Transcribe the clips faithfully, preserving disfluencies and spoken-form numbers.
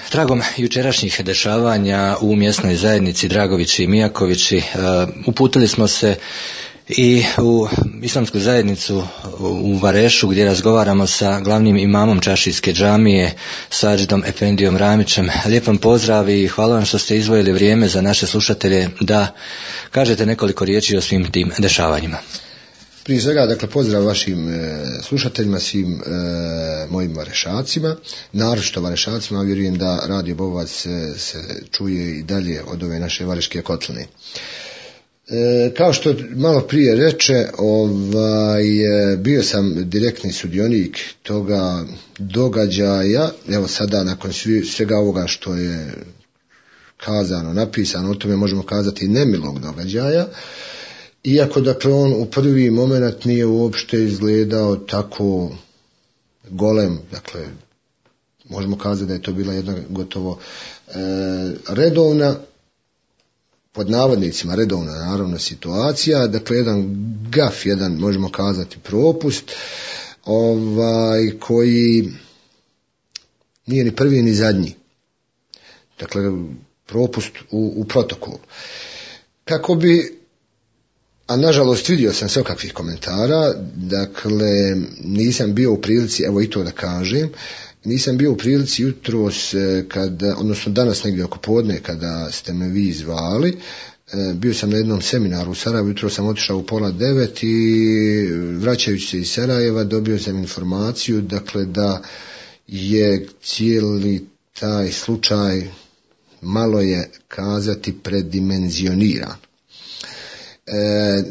Tragom jučerašnjih dešavanja u mjesnoj zajednici Dragovići i Mijakovići uputili smo se i u islamsku zajednicu u Varešu, gdje razgovaramo sa glavnim imamom Čašijske džamije, Sadžidom Efendijom Ramićem. Lijep vam pozdrav i hvala vam što ste izdvojili vrijeme za naše slušatelje da kažete nekoliko riječi o svim tim dešavanjima. Prije svega, dakle, pozdrav vašim e, slušateljima, svim e, mojim Varešacima, naročito Varešacima, vjerujem da Radio Bovac se, se čuje i dalje od ove naše Vareške kotline. E, kao što malo prije reče, ovaj, bio sam direktni sudionik toga događaja. Evo sada, nakon svi, svega ovoga što je kazano, napisano, o tome možemo kazati nemilog događaja. Iako, dakle, on u prvi moment nije uopšte izgledao tako golem, dakle, možemo kazati da je to bila jedna gotovo e, redovna, pod navodnicima redovna naravno situacija, dakle, jedan gaf, jedan, možemo kazati, propust, ovaj, koji nije ni prvi ni zadnji. Dakle, propust u, u protokolu. Kako bi, a nažalost vidio sam svakakvih komentara, dakle nisam bio u prilici, evo i to da kažem, nisam bio u prilici jutros, kada, odnosno danas negdje oko podne kada ste me vi zvali, bio sam na jednom seminaru u Sarajevu, jutros sam otišao u pola devet i vraćajući se iz Sarajeva dobio sam informaciju, dakle, da je cijeli taj slučaj, malo je kazati, predimenzioniran. E,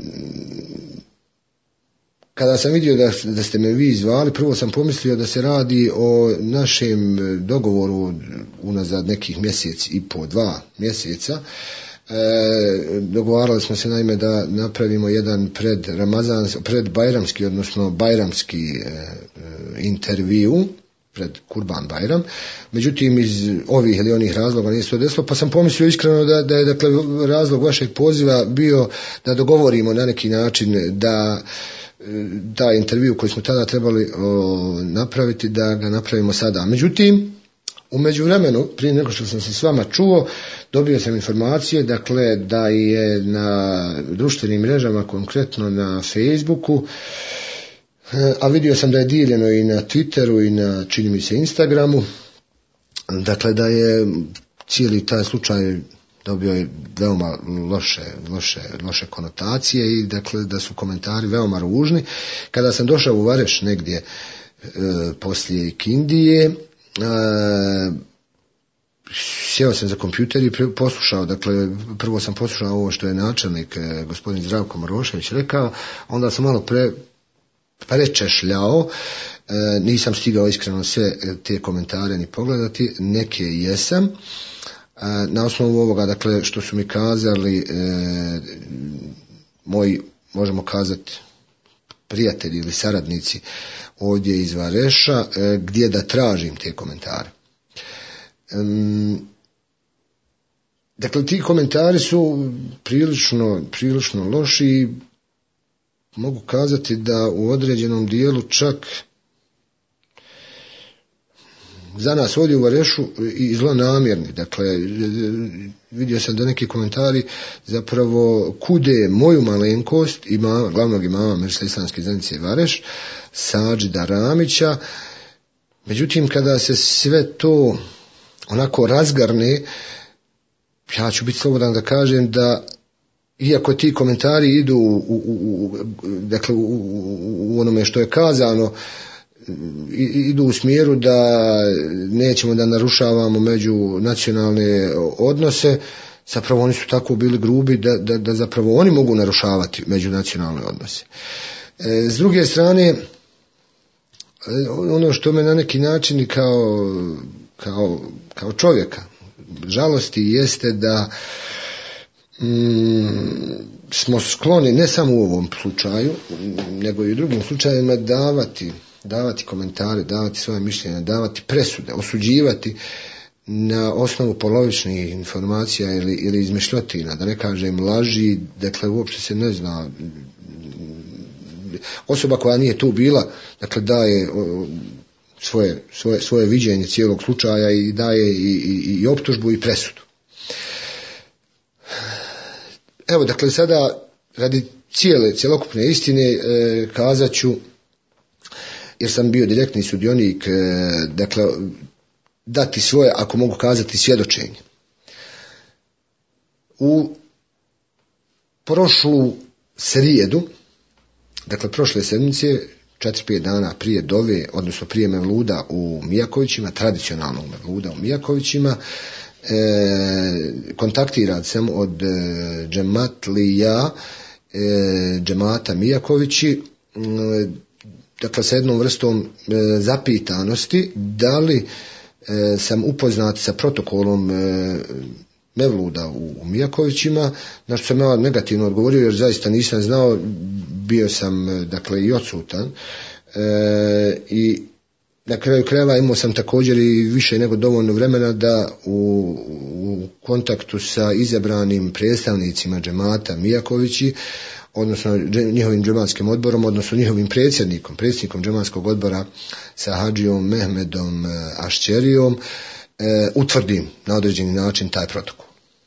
kada sam vidio da, da ste me vi zvali, prvo sam pomislio da se radi o našem dogovoru unazad nekih mjesec i po dva mjeseca. E, dogovarali smo se naime da napravimo jedan pred Ramazan, pred Bajramski, odnosno Bajramski e, intervju pred Kurban Bajram. Međutim, iz ovih ili onih razloga nije se to desilo, pa sam pomislio iskreno da, da je, dakle, razlog vašeg poziva bio da dogovorimo na neki način da taj intervju koji smo tada trebali o, napraviti, da ga napravimo sada. Međutim, u međuvremenu, prije nego što sam se s vama čuo, dobio sam informacije, dakle, da je na društvenim mrežama, konkretno na Facebooku, a vidio sam da je dijeljeno i na Twitteru i na, čini mi se, Instagramu, dakle, da je cijeli taj slučaj dobio je veoma loše, loše, loše konotacije i, dakle, da su komentari veoma ružni. Kada sam došao u Vareš negdje e, poslije ikindije, e, sjeo sam za kompjuter i poslušao, dakle, prvo sam poslušao ovo što je načelnik e, gospodin Zdravko Marošević rekao, onda sam malo pre prečešljao, e, nisam stigao iskreno sve te komentare ni pogledati, neke jesam. E, na osnovu ovoga, dakle, što su mi kazali e, moji, možemo kazati, prijatelji ili saradnici ovdje iz Vareša, e, gdje da tražim te komentare. E, dakle, ti komentari su prilično, prilično loši. Mogu kazati da u određenom dijelu čak za nas ovdje u Varešu i zlonamjerni. Dakle, vidio sam da neki komentari zapravo kude moju malenkost, ima, glavnog imama Mešta islamske zajednice Vareš, Sadžida Ramića. Međutim, kada se sve to onako razgarne, ja ću biti slobodan da kažem da, iako ti komentari idu u, u, u, dakle, u, u, u onome što je kazano, idu u smjeru da nećemo da narušavamo međunacionalne odnose, zapravo oni su tako bili grubi da, da, da zapravo oni mogu narušavati međunacionalne odnose. E, s druge strane, ono što me na neki način kao, kao, kao čovjeka žalosti jeste da Mm, smo skloni ne samo u ovom slučaju, nego i u drugim slučajevima davati, davati komentare, davati svoje mišljenja, davati presude, osuđivati na osnovu polovičnih informacija ili, ili izmišljotina, da ne kažem laži, dakle uopće se ne zna. Osoba koja nije tu bila, dakle daje svoje, svoje, svoje viđenje cijelog slučaja i daje i, i, i optužbu i presudu. Evo, dakle, sada radi cijele, cjelokupne istine e, kazat ću, jer sam bio direktni sudionik, e, dakle, dati svoje, ako mogu kazati, svjedočenje. U prošlu srijedu, dakle prošle sedmice, četiri pet dana prije dove, odnosno prije Mevluda u Mijakovićima, tradicionalnog Mevluda u Mijakovićima, e, kontaktiran sam od e, džematlija, e, džemata Mijakovići, e, dakle sa jednom vrstom e, zapitanosti da li e, sam upoznat sa protokolom e, Mevluda u, u Mijakovićima, na što sam ja negativno odgovorio jer zaista nisam znao, bio sam dakle i odsutan e, i na kraju krajeva imao sam također i više nego dovoljno vremena da u, u kontaktu sa izabranim predstavnicima džemata Mijakovići, odnosno njihovim džematskim odborom, odnosno njihovim predsjednikom, predsjednikom džematskog odbora sa Hadžijom Mehmedom Ašćerijom, e, utvrdim na određeni način taj protokol.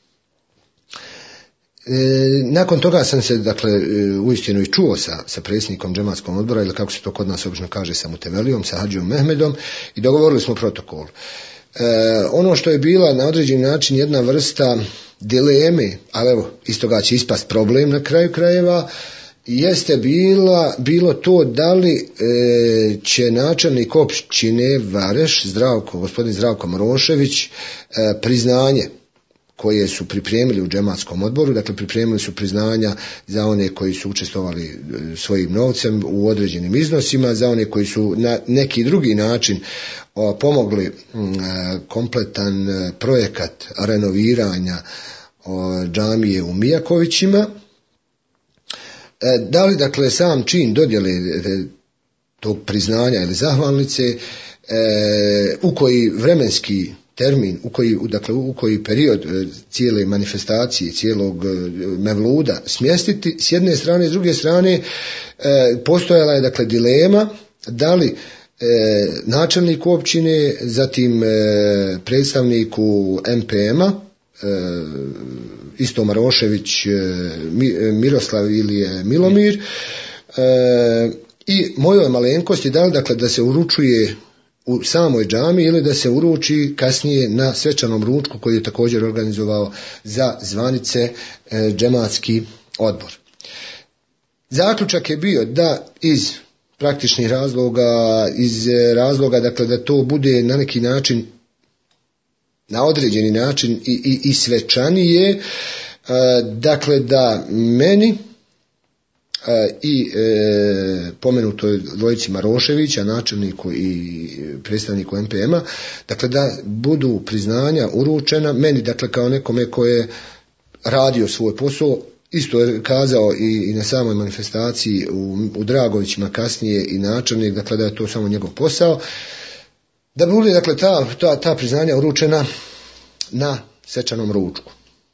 E, nakon toga sam se, dakle, uistinu i čuo sa, sa predsjednikom džematskog odbora, ili kako se to kod nas obično kaže, sa Mutevelijom, sa Hadžijom Mehmedom, i dogovorili smo protokol. E, ono što je bila na određeni način jedna vrsta dileme, ali evo, iz toga će ispast problem na kraju krajeva, jeste bila, bilo to da li e, će načelnik općine Vareš, Zdravko, gospodin Zdravko Marošević, e, priznanje koje su pripremili u džematskom odboru, dakle pripremili su priznanja za one koji su učestvovali svojim novcem u određenim iznosima, za one koji su na neki drugi način o, pomogli m, kompletan projekat renoviranja o, džamije u Mijakovićima. E, da li dakle sam čin dodjele e, tog priznanja ili zahvalnice, e, u koji vremenski termin, u koji, dakle, u koji period cijele manifestacije, cijelog Mevluda smjestiti, s jedne strane, s druge strane, e, postojala je, dakle, dilema da li e, načelnik općine, zatim e, predstavniku M P M-a, e, isto Marošević, e, Miroslav ili je Milomir, e, i mojoj malenkosti, da li, dakle, da se uručuje u samoj džami ili da se uruči kasnije na svečanom ručku koji je također organizovao za zvanice e, džematski odbor. Zaključak je bio da iz praktičnih razloga, iz razloga dakle da to bude na neki način, na određeni način i, i, i svečanije, e, dakle da meni i e, pomenutoj dvojici Maroševića, načelniku i predstavniku M P M-a, dakle da budu priznanja uručena meni, dakle kao nekome ko je radio svoj posao, isto je kazao i, i na samoj manifestaciji u, u Dragovićima kasnije i načelnik, dakle da je to samo njegov posao, da bude, dakle, ta, ta, ta priznanja uručena na svečanom ručku.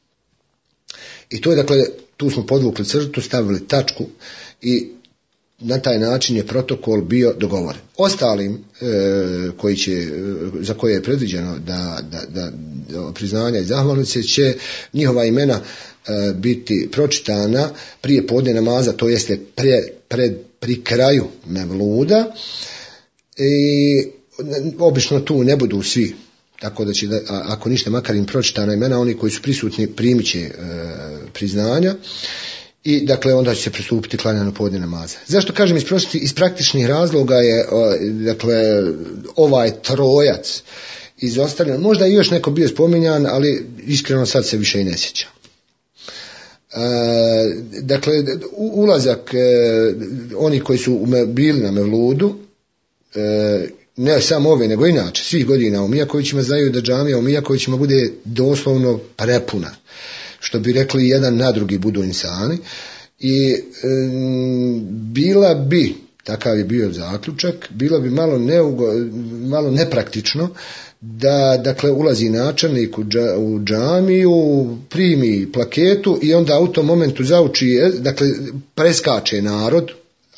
I to je, dakle, tu smo podvukli crtu, stavili tačku i na taj način je protokol bio dogovoren. Ostalim e, koji će, za koje je predviđeno da, da, da, da priznanja i zahvalnice će njihova imena e, biti pročitana prije podne namaza, to jeste pre, pred, pri kraju Mevluda, i obično tu ne budu svi, tako da će, da, ako ništa, makar im pročitana imena, oni koji su prisutni primit će e, priznanja i, dakle, onda će se pristupiti klanjanju podne namaza. Zašto kažem iz, iz praktičnih razloga je, o, dakle, ovaj trojac izostavljen, možda i još neko bio spominjan, ali iskreno sad se više i ne sjećam. E, dakle, ulazak e, oni koji su bili na Mevludu, e, ne samo ove, nego inače, svih godina u Mijakovićima znaju da džamija u Mijakovićima bude doslovno prepuna. Što bi rekli, jedan na drugi budu insani. I e, bila bi, takav je bio zaključak, bilo bi malo, neugo, malo nepraktično da, dakle, ulazi načelnik u, dža, u džamiju, primi plaketu i onda u tom momentu zauči, dakle, preskače narod,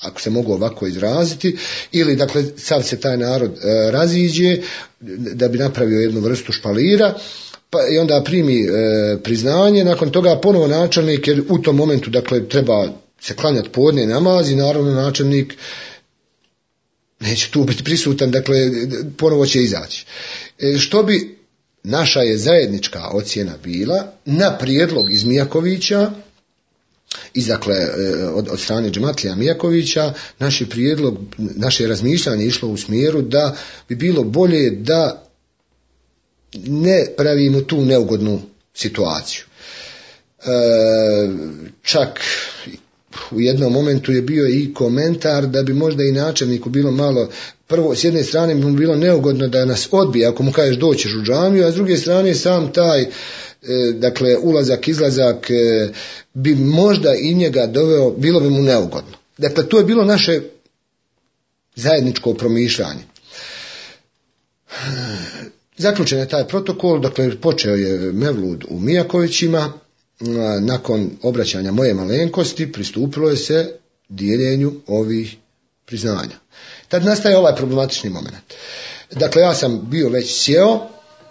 ako se mogu ovako izraziti, ili dakle sad se taj narod e, raziđe da bi napravio jednu vrstu špalira, pa i onda primi e, priznanje, nakon toga ponovo načelnik, jer u tom momentu dakle treba se klanjati podne namaz i naravno načelnik neće tu biti prisutan, dakle ponovo će izaći. E, što bi naša je zajednička ocjena bila na prijedlog iz Mijakovića, i dakle od, od strane Džematlija Mijakovića, naš je prijedlog, naše razmišljanje išlo u smjeru da bi bilo bolje da ne pravimo tu neugodnu situaciju. E, čak u jednom momentu je bio i komentar da bi možda i načelniku bilo malo, prvo s jedne strane bi mu bilo neugodno da nas odbije ako mu kažeš doćeš u džamiju, a s druge strane sam taj dakle ulazak, izlazak bi možda i njega doveo, bilo bi mu neugodno. Dakle, to je bilo naše zajedničko promišljanje. Zaključen je taj protokol, dakle počeo je Mevlud u Mijakovićima, nakon obraćanja moje malenkosti pristupilo je se dijeljenju ovih priznanja. Tad nastaje ovaj problematični moment. Dakle, ja sam bio već sjeo,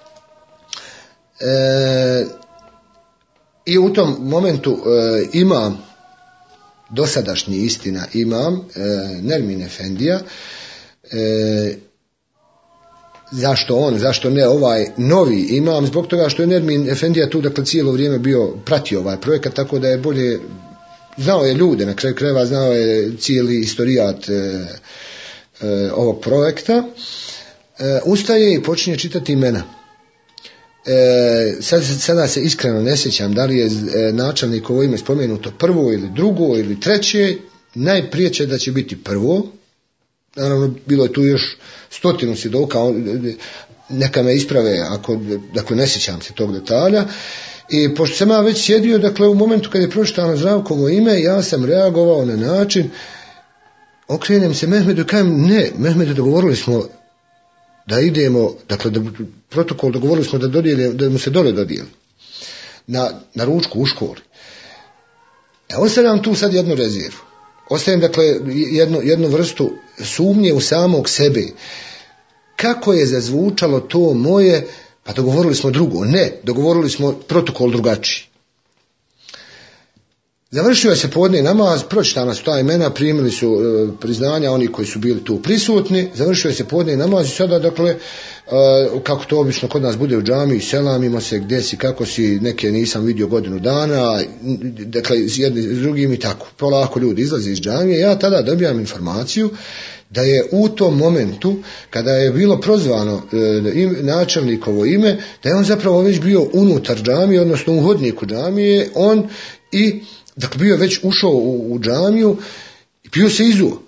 E, i u tom momentu e, imam dosadašnji istina imam e, Nermin Efendija, e, zašto on, zašto ne ovaj novi imam, zbog toga što je Nermin Efendija tu dakle cijelo vrijeme bio pratio ovaj projekat, tako da je bolje znao je ljude, na kraju krajeva znao je cijeli istorijat e, e, ovog projekta. E, ustaje i počinje čitati imena. E, sad, sada se iskreno ne sjećam da li je e, načelnikovo ime spomenuto prvo ili drugo ili treće, najprije će da će biti prvo, naravno bilo je tu još stotinu svjedoka, neka me isprave ako dakle, ne sjećam se tog detalja, i pošto sam ja već sjedio, dakle u momentu kad je pročitano Zdravkovo ime, ja sam reagovao na način, okrenem se Mehmedu i kažem ne, Mehmedu, dogovorili smo da idemo, dakle da protokol dogovorili smo da dodijeli, da mu se dole dodijeli na, na ručku u školi. E, ostavljam tu sad jednu rezervu. Ostavljam dakle jednu, jednu vrstu sumnje u samog sebe. Kako je zazvučalo to moje, pa dogovorili smo drugo. Ne, dogovorili smo protokol drugačiji. Završio je se podne namaz, pročitana su ta imena, primili su e, priznanja oni koji su bili tu prisutni, završio je se podne namaz i sada, dakle, e, kako to obično kod nas bude u džamiji, selamimo se, gdje si, kako si, neke nisam vidio godinu dana, dakle, s jednim s drugim i tako. Polako ljudi izlaze iz džamije, ja tada dobijam informaciju da je u tom momentu, kada je bilo prozvano e, načelnikovo ime, da je on zapravo već bio unutar džamije, odnosno u hodniku džamije, on i dakle, bio je već ušao u, u džamiju i bio se izuo.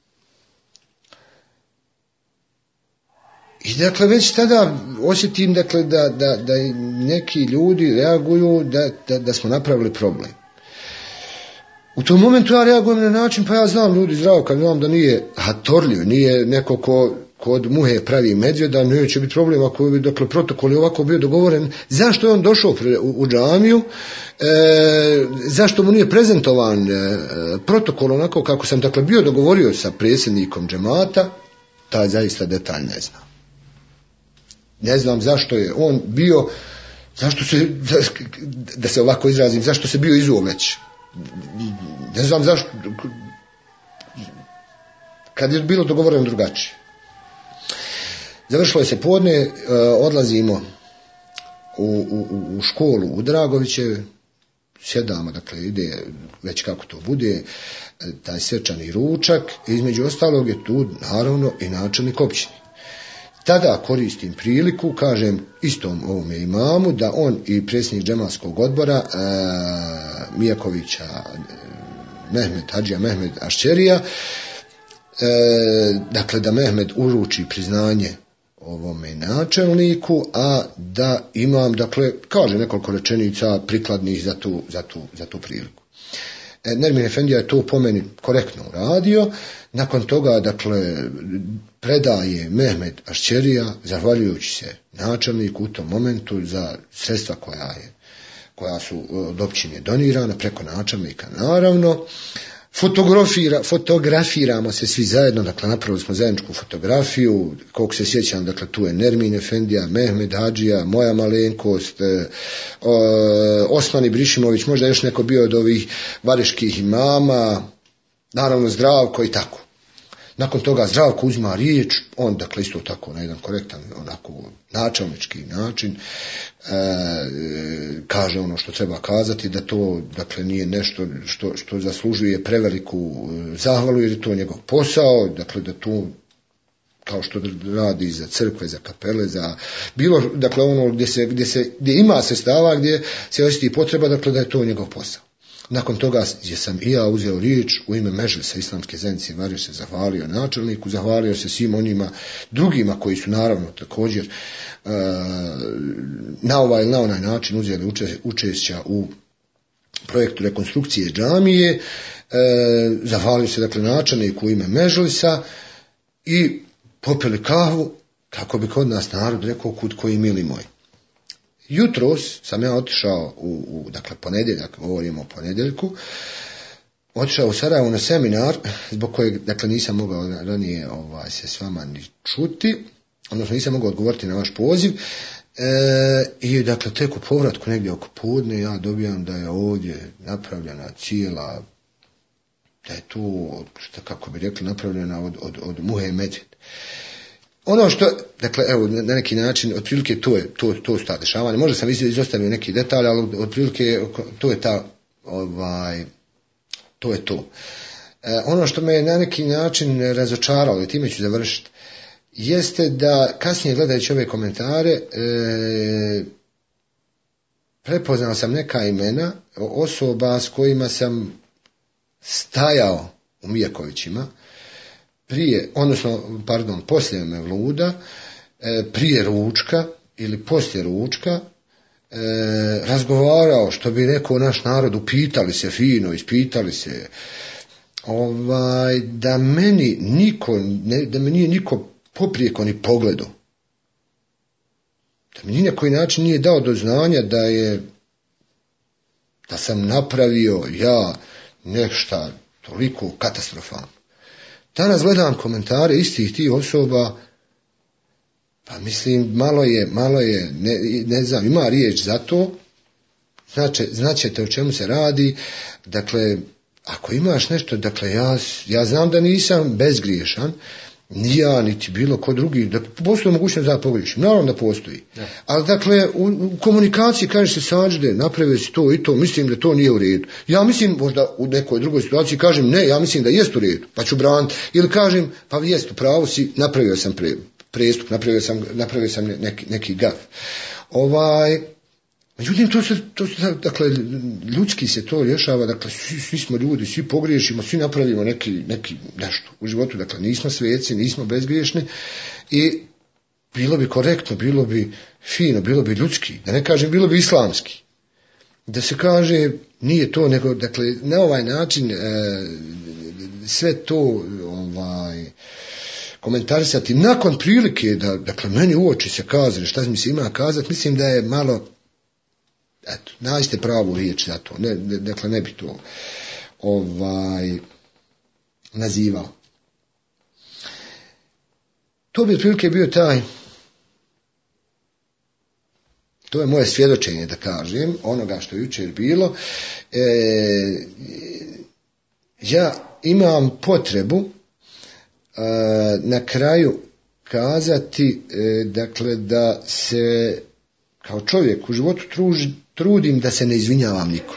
I dakle, već tada osjetim dakle, da, da, da neki ljudi reaguju da, da, da smo napravili problem. U tom momentu ja reagujem na način, pa ja znam ljudi zdravo, kad znam da nije hatorljiv, nije neko ko kod muhe pravi medvjeda, neće biti problem ako bi dakle, protokol je ovako bio dogovoren. Zašto je on došao u, u džamiju? E, zašto mu nije prezentovan e, protokol onako kako sam dakle bio dogovorio sa predsjednikom džemata? Taj zaista detalj ne znam. Ne znam zašto je on bio, zašto se, da, da se ovako izrazim, zašto se bio izuo već. Ne znam zašto, kad je bilo dogovoreno drugačije. Završilo je se podne, odlazimo u, u, u školu u Dragoviće, sjedamo, dakle ide već kako to bude, taj svečani ručak, između ostalog je tu naravno i načelnik općine. Tada koristim priliku, kažem istom ovome imamu, da on i predsjednik džemalskog odbora e, Mijakovića, Mehmed, Hadžija Mehmed Ašćerija, e, dakle da Mehmed uruči priznanje ovome načelniku, a da imam, dakle, kaže nekoliko rečenica prikladnih za tu, za tu, za tu priliku. E, Nermin Efendija je to po meni korektno uradio. Nakon toga, dakle, predaje Mehmed Ašćerija, zahvaljujući se načelniku u tom momentu za sredstva koja je, koja su od općine donirana, preko načelnika naravno, Fotografira, fotografiramo se svi zajedno, dakle napravili smo zajedničku fotografiju, koliko se sjećam, dakle tu je Nermin Efendija, Mehmed Hadžija, moja malenkost, e, Osman Ibrišimović, možda još neko bio od ovih vareških imama, naravno Zdravko i tako. Nakon toga Zdravko uzima riječ, on dakle isto tako na jedan korektan, onako načelnički način, e, kaže ono što treba kazati, da to dakle nije nešto što, što zaslužuje preveliku zahvalu, jer je to njegov posao, dakle da to kao što radi za crkve, za kapele, za bilo, dakle ono gdje se, gdje se, gdje ima sredstava, gdje se osjeti potreba, dakle da je to njegov posao. Nakon toga je sam i ja uzeo riječ u ime Medžlisa Islamske zajednice Vareš, se zahvalio načelniku, zahvalio se svim onima drugima koji su naravno također uh, na ovaj ili na onaj način uzeli uče, učešća u projektu rekonstrukcije džamije, uh, zahvalio se dakle načelniku u ime Medžlisa i popili kavu, kako bi kod nas narod rekao, kud koji mili moj. Jutros sam ja otišao u, u dakle ponedjeljak, govorimo o ponedjeljku, otišao u Sarajevo na seminar, zbog kojeg dakle nisam mogao ranije ovaj, se s vama ni čuti, odnosno nisam mogao odgovoriti na vaš poziv, e, i dakle tek u povratku negdje oko podne ja dobijam da je ovdje napravljena cijela, da je tu, što kako bi rekli, napravljena od, od, od muhe i medvjed. Ono što, dakle, evo, na neki način, otprilike to je, to, to su ta dešavanja. Možda sam izostavio neki detalj, ali otprilike to je ta, ovaj, to je to. E, ono što me na neki način razočaralo, i time ću završiti, jeste da kasnije gledajući ove komentare, e, prepoznao sam neka imena osoba s kojima sam stajao u Mijakovićima, prije, odnosno, pardon, poslije Mevluda, e, prije ručka ili poslije ručka, e, razgovarao, što bi rekao naš narod, upitali se fino, ispitali se, ovaj, da meni niko, ne, da me nije niko poprijeko ni pogledao. Da mi ni na koji način nije dao do znanja da je, da sam napravio ja nešto toliko katastrofalno. Danas gledam komentare istih tih osoba, pa mislim, malo je, malo je, ne, ne znam, ima riječ za to, znači, znaćete o čemu se radi, dakle, ako imaš nešto, dakle, ja, ja znam da nisam bezgriješan, ni ja, niti bilo ko drugi, da postoji mogućnost da pogriješim, naravno da postoji, da. Ali dakle, u, u komunikaciji kaže se Sađde, napravio si to i to, mislim da to nije u redu. Ja mislim, možda u nekoj drugoj situaciji kažem, ne, ja mislim da jest u redu, pa ću braniti, ili kažem, pa jest u pravu si, napravio sam pre, prestup, napravio sam, napravio sam neki, neki gaf. Ovaj, međutim, to se, to se, dakle, ljudski se to rješava, dakle, svi, svi smo ljudi, svi pogriješimo, svi napravimo neki, neki nešto u životu, dakle, nismo sveci, nismo bezgriješni i bilo bi korektno, bilo bi fino, bilo bi ljudski, da ne kažem, bilo bi islamski, da se kaže, nije to, nego, dakle, na ovaj način e, sve to, ovaj, komentarisati nakon prilike da, dakle, meni u oči se kaže šta mi se ima kazati, mislim da je malo, eto, nađite pravu riječ za to, ne, ne, dakle, ne bi to ovaj, nazivao. To bi otprilike bio taj, to je moje svjedočenje, da kažem, onoga što je jučer bilo. E, ja imam potrebu e, na kraju kazati, e, dakle, da se kao čovjek u životu truži, trudim da se ne izvinjavam nikom.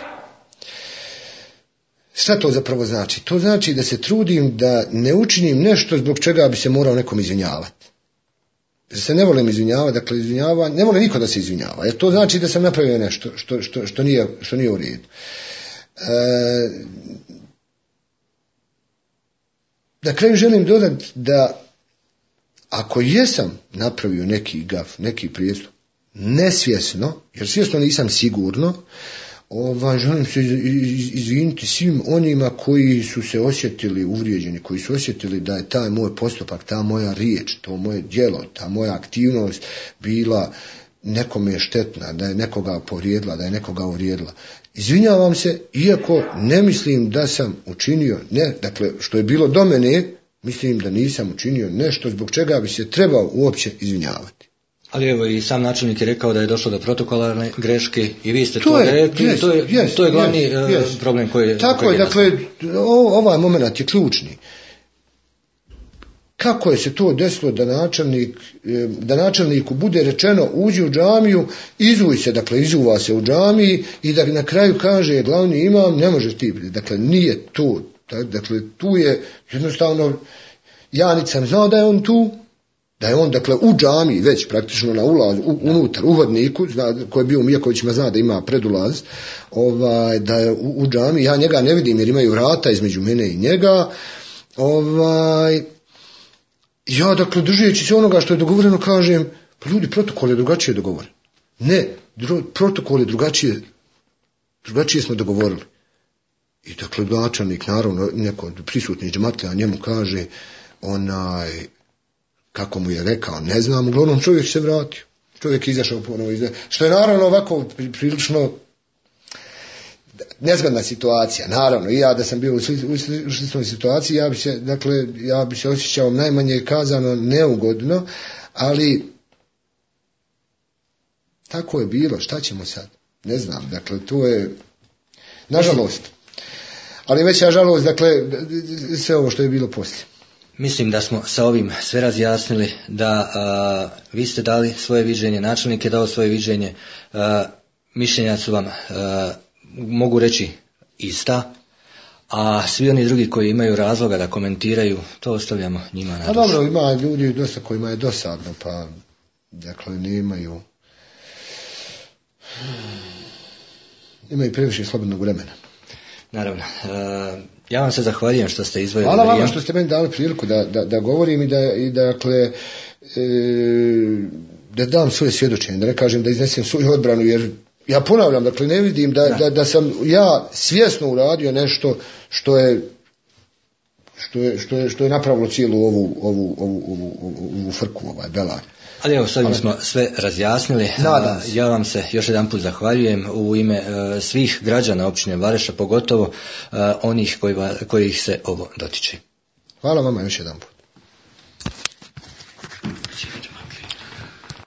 Šta to zapravo znači? To znači da se trudim da ne učinim nešto zbog čega bi se morao nekom izvinjavati. Da se ne volim izvinjavati, dakle izvinjava, ne voli niko da se izvinjava, jer to znači da sam napravio nešto što, što, što, nije, što nije u redu. E, na kraju želim dodati da ako jesam napravio neki gaf, neki prijestup, nesvjesno, jer svjesno nisam sigurno, ovaj, želim se izviniti svim onima koji su se osjetili uvrijeđeni, koji su osjetili da je taj moj postupak, ta moja riječ, to moje djelo, ta moja aktivnost bila nekome je štetna, da je nekoga povrijedila, da je nekoga uvrijedila. Izvinjavam se, iako ne mislim da sam učinio, ne, dakle, što je bilo do mene, mislim da nisam učinio nešto zbog čega bi se trebao uopće izvinjavati. Ali evo i sam načelnik je rekao da je došlo do protokolarne greške i vi ste to, to je, rekli, jest, to, je, jest, to je glavni jest, jest. problem koji je... Tako je, dakle, ovaj moment je ključni. Kako je se to desilo da načelnik, da načelniku bude rečeno uđi u džamiju, izuj se, dakle izuva se u džamiji i da na kraju kaže glavni imam ne može ti, dakle nije to, dakle tu je jednostavno, ja niti sam znao da je on tu, da je on dakle u džamiji već praktično na ulazu, u, unutar, u hodniku, zna, koji je bio u Mijakovićima zna da ima predulaz, ovaj, da je u, u džamiji, ja njega ne vidim jer imaju vrata između mene i njega, ovaj... Ja, dakle, držeći se onoga što je dogovoreno, kažem, pa ljudi, protokol je drugačije dogovoren. Ne, dru, protokol je drugačije, drugačije smo dogovorili. I dakle, načelnik, naravno, neko prisutni džematlija njemu kaže, onaj, kako mu je rekao, ne znam, uglavnom čovjek se vratio. Čovjek izašao ponovo iz... Što je naravno ovako prilično nezgodna situacija, naravno, i ja da sam bio u sličnoj situaciji, ja bi se, dakle, ja bi se osjećao najmanje kazano neugodno, ali tako je bilo, šta ćemo sad? Ne znam, dakle, to je, nažalost, ali veća žalost, dakle, sve ovo što je bilo poslije. Mislim da smo sa ovim sve razjasnili, da a, vi ste dali svoje viđenje, načelnik je dao svoje viđenje, a, mišljenja su vam a, mogu reći ista, a svi oni drugi koji imaju razloga da komentiraju, to ostavljamo njima na dušu. A dobro, ima ljudi dosta kojima je dosadno, pa dakle nemaju imaju previše slobodnog vremena. Naravno. Uh, ja vam se zahvaljujem što ste izdvojili. Hvala vama što ste meni dali priliku da, da, da govorim i da, i dakle e, da dam svoje svjedočenje, da ne kažem da iznesem svoju odbranu, jer ja ponavljam, dakle ne vidim da, da. Da, da sam ja svjesno uradio nešto što je što je, što je, što je napravilo cijelu ovu, ovu, ovu, ovu, ovu, ovu frku, ovaj belaj. Ali evo, s ovim smo sve razjasnili. Nadam se. Ja vam se još jedan put zahvaljujem u ime uh, svih građana općine Vareša, pogotovo uh, onih koji, kojih se ovo dotiče. Hvala vama još jedan put.